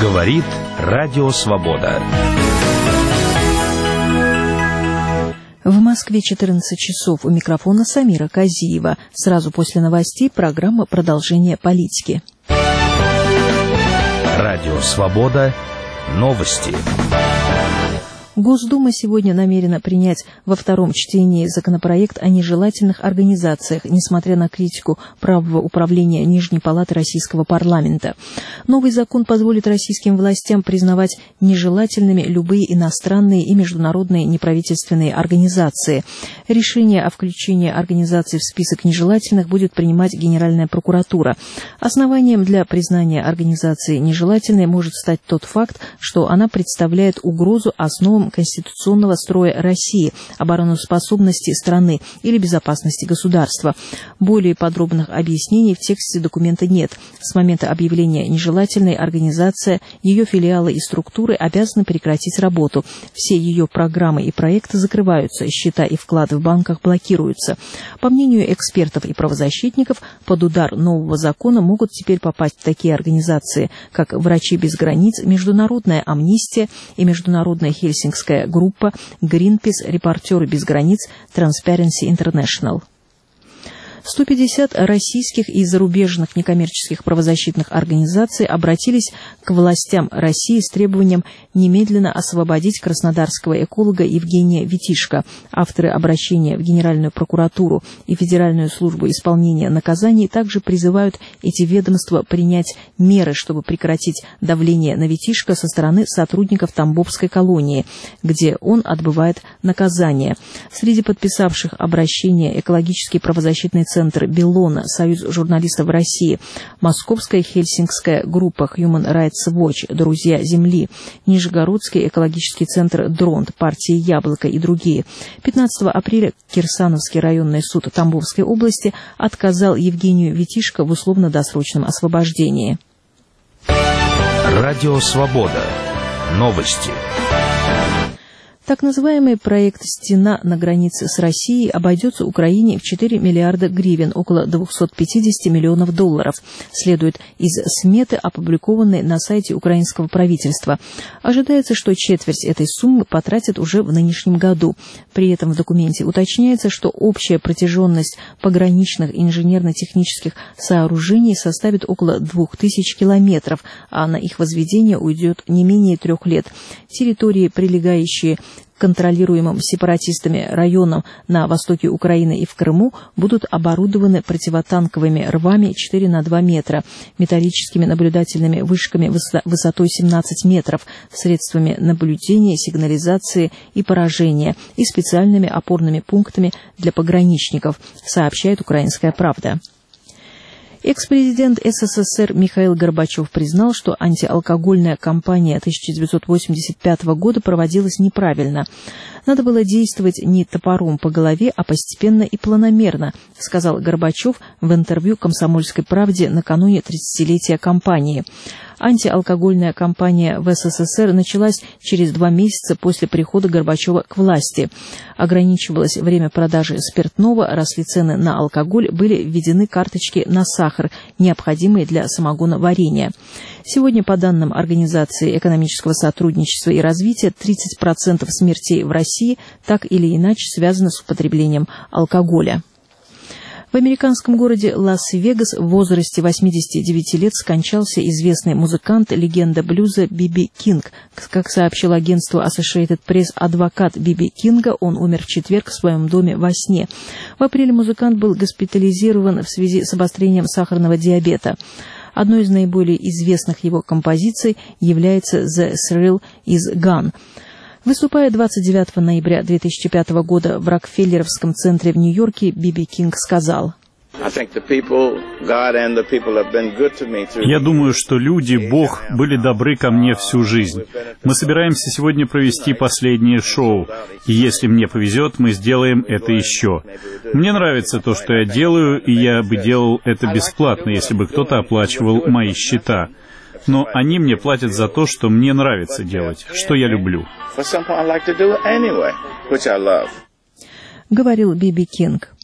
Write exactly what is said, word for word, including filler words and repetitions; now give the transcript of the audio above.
Говорит Радио Свобода. В Москве четырнадцать часов. У микрофона Самира Казиева. Сразу после новостей программа «Продолжение политики». Радио Свобода. Новости. Госдума сегодня намерена принять во втором чтении законопроект о нежелательных организациях, несмотря на критику правого управления Нижней палаты Российского парламента. Новый закон позволит российским властям признавать нежелательными любые иностранные и международные неправительственные организации. Решение о включении организаций в список нежелательных будет принимать Генеральная прокуратура. Основанием для признания организации нежелательной может стать тот факт, что она представляет угрозу основам конституционного строя России, обороноспособности страны или безопасности государства. Более подробных объяснений в тексте документа нет. С момента объявления нежелательной организация, ее филиалы и структуры обязаны прекратить работу. Все ее программы и проекты закрываются, счета и вклады в банках блокируются. По мнению экспертов и правозащитников, под удар нового закона могут теперь попасть такие организации, как «Врачи без границ», Международная амнистия и Международная Хельсинкская группа, Greenpeace, Репортеры без границ, Transparency International. сто пятьдесят российских и зарубежных некоммерческих правозащитных организаций обратились к властям России с требованием немедленно освободить краснодарского эколога Евгения Витишко. Авторы обращения в Генеральную прокуратуру и Федеральную службу исполнения наказаний также призывают эти ведомства принять меры, чтобы прекратить давление на Витишко со стороны сотрудников Тамбовской колонии, где он отбывает наказание. Среди подписавших обращение экологический правозащитный Центр Беллона, Союз журналистов России, Московская Хельсинкская группа Human Rights Watch, Друзья Земли, Нижегородский экологический центр Дронт, партия Яблоко и другие. пятнадцатого апреля Кирсановский районный суд Тамбовской области отказал Евгению Витишко в условно-досрочном освобождении. Радио Свобода. Новости. Так называемый проект «Стена на границе с Россией» обойдется Украине в четыре миллиарда гривен, около двести пятьдесят миллионов долларов, следует из сметы, опубликованной на сайте украинского правительства. Ожидается, что четверть этой суммы потратят уже в нынешнем году. При этом в документе уточняется, что общая протяженность пограничных инженерно-технических сооружений составит около двух тысяч километров, а на их возведение уйдет не менее трех лет. Территории, прилегающие контролируемым сепаратистами районам на востоке Украины и в Крыму, будут оборудованы противотанковыми рвами четыре на два метра, металлическими наблюдательными вышками высотой семнадцать метров, средствами наблюдения, сигнализации и поражения и специальными опорными пунктами для пограничников, сообщает «Украинская правда». Экс-президент СССР Михаил Горбачев признал, что антиалкогольная кампания тысяча девятьсот восемьдесят пятого года проводилась неправильно. Надо было действовать не топором по голове, а постепенно и планомерно, сказал Горбачев в интервью «Комсомольской правде» накануне тридцатилетия кампании. Антиалкогольная кампания в СССР началась через два месяца после прихода Горбачева к власти. Ограничивалось время продажи спиртного, росли цены на алкоголь, были введены карточки на сахар, необходимые для самогоноварения. Сегодня, по данным Организации экономического сотрудничества и развития, тридцать процентов смертей в России так или иначе связаны с употреблением алкоголя. В американском городе Лас-Вегас в возрасте восьмидесяти девяти лет скончался известный музыкант, легенда блюза Би Би Кинг. Как сообщил агентству Associated Press адвокат Би Би Кинга, он умер в четверг в своем доме во сне. В апреле музыкант был госпитализирован в связи с обострением сахарного диабета. Одной из наиболее известных его композиций является «The Thrill is Gone». Выступая двадцать девятого ноября две тысячи пятого года в Рокфеллеровском центре в Нью-Йорке, Би Би Кинг сказал: «Я думаю, что люди, Бог, были добры ко мне всю жизнь. Мы собираемся сегодня провести последнее шоу, и если мне повезет, мы сделаем это еще. Мне нравится то, что я делаю, и я бы делал это бесплатно, если бы кто-то оплачивал мои счета. Но они мне платят за то, что мне нравится делать, что я люблю». Говорил Би Би Кинг.